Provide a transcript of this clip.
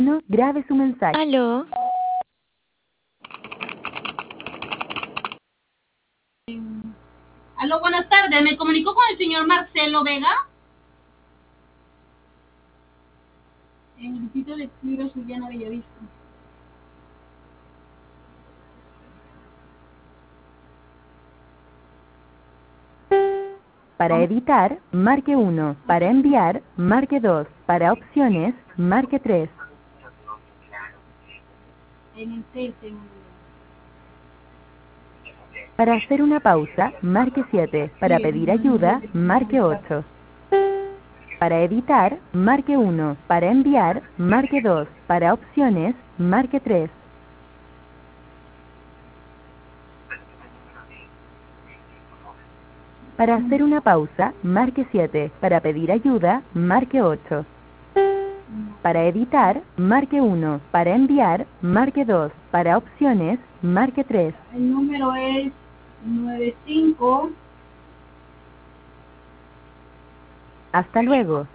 No, grabe su mensaje. Aló, Aló, buenas tardes. ¿Me comunico con el señor Marcelo Vega? En el distrito de Cliro, Juliana Bellavista. Para editar, marque 1. Para enviar, marque 2. Para opciones, marque 3. En el 6, en Para hacer una pausa, marque 7. Para pedir ayuda, marque 8. Para editar, marque 1. Para enviar, marque 2. Para opciones, marque 3. Para hacer una pausa, marque 7. Para pedir ayuda, marque 8. Para editar, marque 1. Para enviar, marque 2. Para opciones, marque 3. el número es 95. Hasta luego.